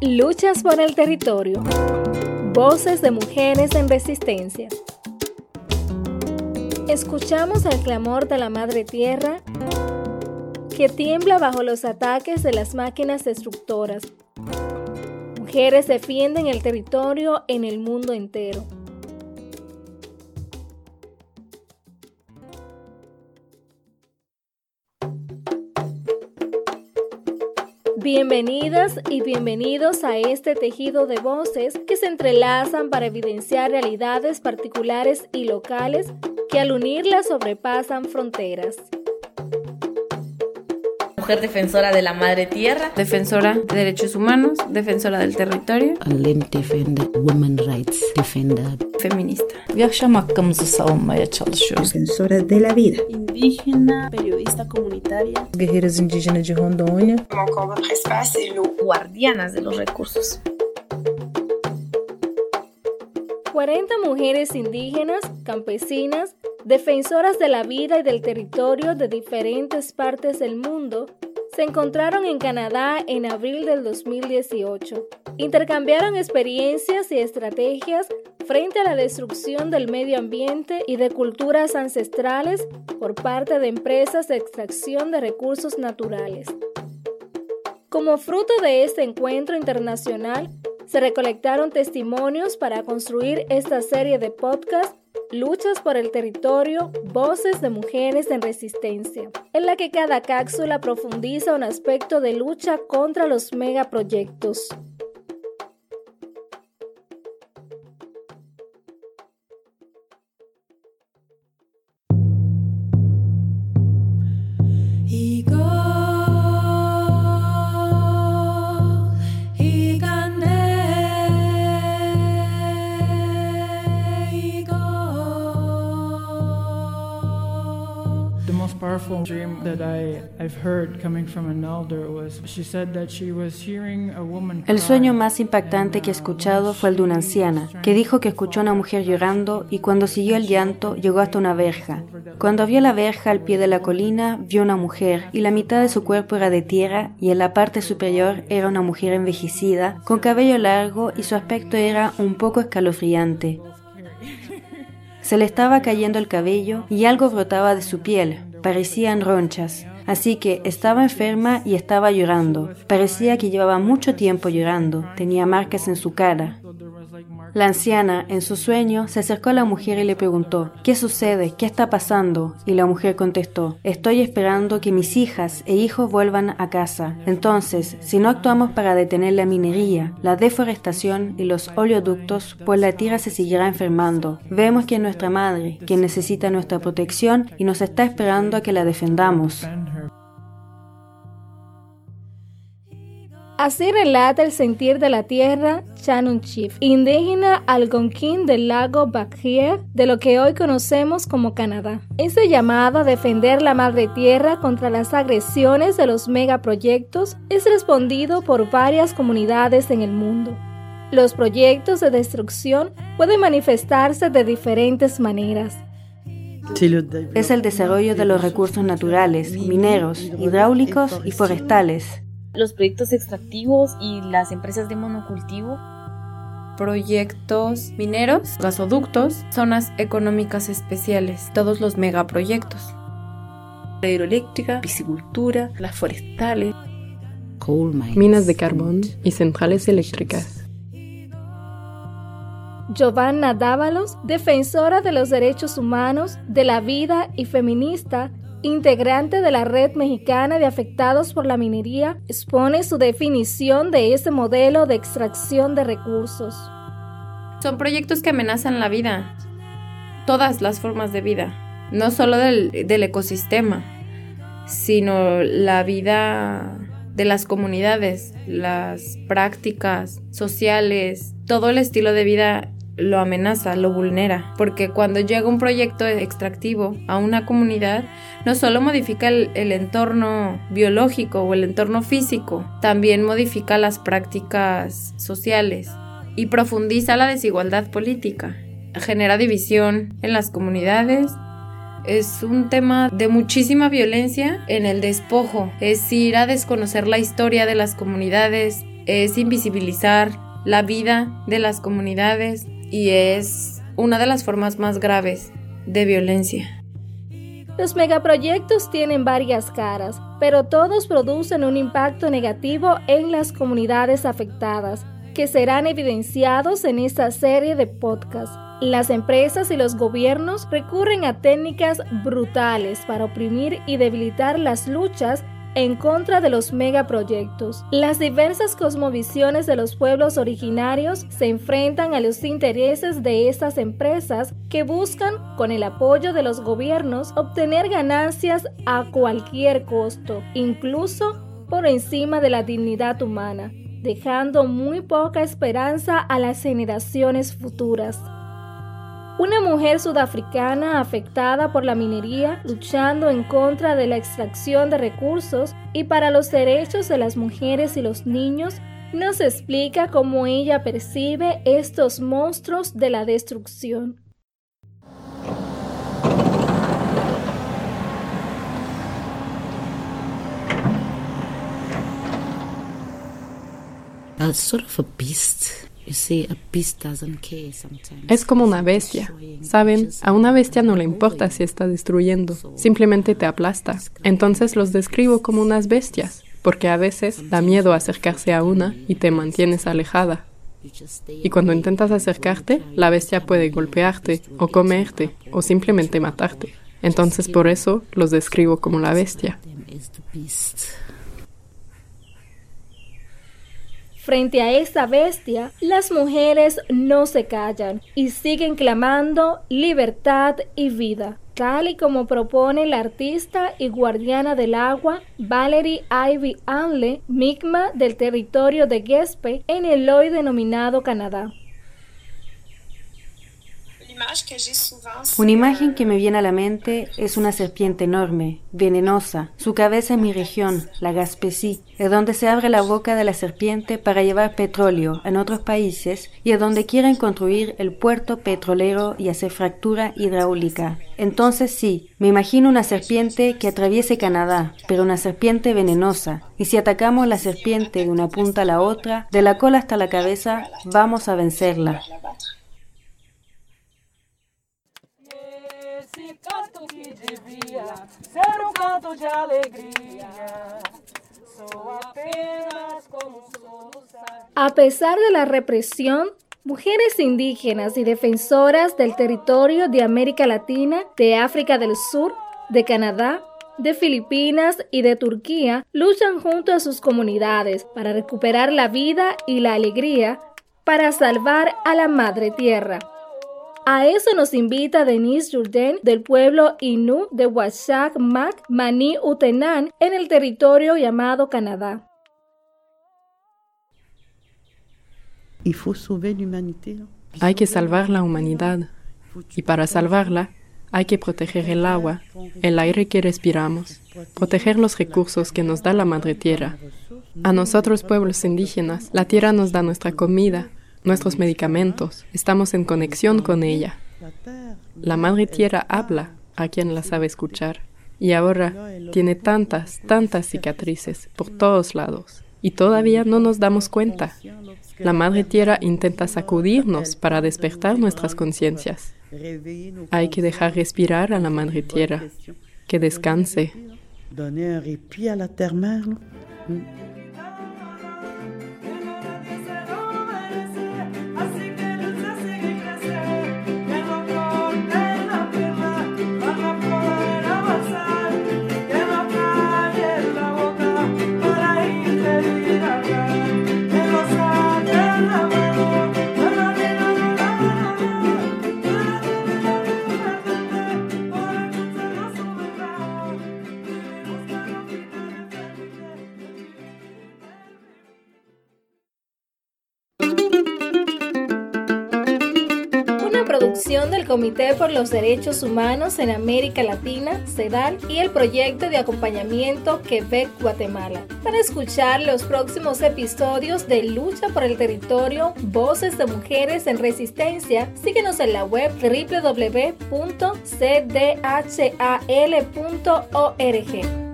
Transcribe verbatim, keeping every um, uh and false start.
Luchas por el territorio. Voces de mujeres en resistencia. Escuchamos el clamor de la Madre Tierra que tiembla bajo los ataques de las máquinas destructoras. Mujeres defienden el territorio en el mundo entero. Bienvenidas y bienvenidos a este tejido de voces que se entrelazan para evidenciar realidades particulares y locales que al unirlas sobrepasan fronteras. Mujer defensora de la Madre Tierra, defensora de derechos humanos, defensora del territorio, Alem defender, women rights defender, feminista. Yaşam hakkımızı savunmaya çalışıyoruz. Defensora de la vida, indígena, periodista comunitaria, guerreiras indígenas de Rondônia, guardianas de los recursos. cuarenta mujeres indígenas, campesinas, defensoras de la vida y del territorio de diferentes partes del mundo, se encontraron en Canadá en abril del dos mil dieciocho. Intercambiaron experiencias y estrategias frente a la destrucción del medio ambiente y de culturas ancestrales por parte de empresas de extracción de recursos naturales. Como fruto de este encuentro internacional, se recolectaron testimonios para construir esta serie de podcasts Luchas por el territorio, voces de mujeres en resistencia, en la que cada cápsula profundiza un aspecto de lucha contra los megaproyectos. Powerful dream that I, I've heard coming from an elder was she said that she was hearing a woman cry. El sueño más impactante que he escuchado fue el de una anciana, que dijo que escuchó a una mujer llorando y cuando siguió el llanto llegó hasta una verja. Cuando vio la verja al pie de la colina, vio una mujer y la mitad de su cuerpo era de tierra y en la parte superior era una mujer envejecida, con cabello largo y su aspecto era un poco escalofriante. Se le estaba cayendo el cabello y algo brotaba de su piel. Parecían ronchas, así que estaba enferma y estaba llorando. Parecía que llevaba mucho tiempo llorando, tenía marcas en su cara. La anciana, en su sueño, se acercó a la mujer y le preguntó, ¿qué sucede? ¿Qué está pasando? Y la mujer contestó, estoy esperando que mis hijas e hijos vuelvan a casa. Entonces, si no actuamos para detener la minería, la deforestación y los oleoductos, pues la tierra se seguirá enfermando. Vemos que es nuestra madre, que necesita nuestra protección y nos está esperando a que la defendamos. Así relata el sentir de la tierra Shannon Chief, indígena algonquín del lago Backhier, de lo que hoy conocemos como Canadá. Ese llamado a defender la madre tierra contra las agresiones de los megaproyectos es respondido por varias comunidades en el mundo. Los proyectos de destrucción pueden manifestarse de diferentes maneras. Es el desarrollo de los recursos naturales, mineros, hidráulicos y forestales. Los proyectos extractivos y las empresas de monocultivo. Proyectos mineros, gasoductos, zonas económicas especiales, todos los megaproyectos. La hidroeléctrica, piscicultura, las forestales, coal mines, minas de carbón y centrales eléctricas. Giovanna Dávalos, defensora de los derechos humanos, de la vida y feminista, integrante de la Red Mexicana de Afectados por la Minería, expone su definición de ese modelo de extracción de recursos. Son proyectos que amenazan la vida, todas las formas de vida, no solo del, del ecosistema, sino la vida de las comunidades, las prácticas sociales, todo el estilo de vida lo amenaza, lo vulnera, porque cuando llega un proyecto extractivo a una comunidad, no solo modifica el, el entorno biológico o el entorno físico, también modifica las prácticas sociales y profundiza la desigualdad política, genera división en las comunidades. Es un tema de muchísima violencia en el despojo, es ir a desconocer la historia de las comunidades, es invisibilizar la vida de las comunidades y es una de las formas más graves de violencia. Los megaproyectos tienen varias caras, pero todos producen un impacto negativo en las comunidades afectadas, que serán evidenciados en esta serie de podcasts. Las empresas y los gobiernos recurren a técnicas brutales para oprimir y debilitar las luchas en contra de los megaproyectos. Las diversas cosmovisiones de los pueblos originarios se enfrentan a los intereses de estas empresas que buscan, con el apoyo de los gobiernos, obtener ganancias a cualquier costo, incluso por encima de la dignidad humana, dejando muy poca esperanza a las generaciones futuras. Una mujer sudafricana afectada por la minería, luchando en contra de la extracción de recursos y para los derechos de las mujeres y los niños, nos explica cómo ella percibe estos monstruos de la destrucción. A sort of a beast. You see, a beast doesn't care sometimes. Es como una bestia. ¿Saben? A una bestia no le importa si está destruyendo, simplemente te aplasta. Entonces los describo como unas bestias, porque a veces da miedo acercarse a una y te mantienes alejada. Y cuando intentas acercarte, la bestia puede golpearte, o comerte, o simplemente matarte. Entonces por eso los describo como la bestia. Frente a esta bestia, las mujeres no se callan y siguen clamando libertad y vida, tal y como propone la artista y guardiana del agua Valerie Ivy Anle, Mi'kmaq del territorio de Gaspé en el hoy denominado Canadá. Una imagen que me viene a la mente es una serpiente enorme, venenosa. Su cabeza en mi región, la Gaspésie, es donde se abre la boca de la serpiente para llevar petróleo en otros países y es donde quieren construir el puerto petrolero y hacer fractura hidráulica. Entonces sí, me imagino una serpiente que atraviese Canadá, pero una serpiente venenosa. Y si atacamos la serpiente de una punta a la otra, de la cola hasta la cabeza, vamos a vencerla. Canto que devia ser um canto de alegria, sou apenas como um soluçar. A pesar de la represión, mujeres indígenas y defensoras del territorio de América Latina, de África del Sur, de Canadá, de Filipinas y de Turquía luchan junto a sus comunidades para recuperar la vida y la alegría, para salvar a la Madre Tierra. A eso nos invita Denise Jourdain del pueblo Innu de Washak Mak Mani Utenan en el territorio llamado Canadá. Hay que salvar la humanidad y para salvarla hay que proteger el agua, el aire que respiramos, proteger los recursos que nos da la Madre Tierra. A nosotros pueblos indígenas, la tierra nos da nuestra comida, nuestros medicamentos, estamos en conexión con ella. La Madre Tierra habla a quien la sabe escuchar y ahora tiene tantas, tantas cicatrices por todos lados y todavía no nos damos cuenta. La Madre Tierra intenta sacudirnos para despertar nuestras conciencias. Hay que dejar respirar a la Madre Tierra, que descanse. Producción del Comité por los Derechos Humanos en América Latina, CEDAL, y el proyecto de acompañamiento Quebec, Guatemala. Para escuchar los próximos episodios de Lucha por el Territorio, Voces de Mujeres en Resistencia, síguenos en la web doble u doble u doble u punto c d h a l punto org.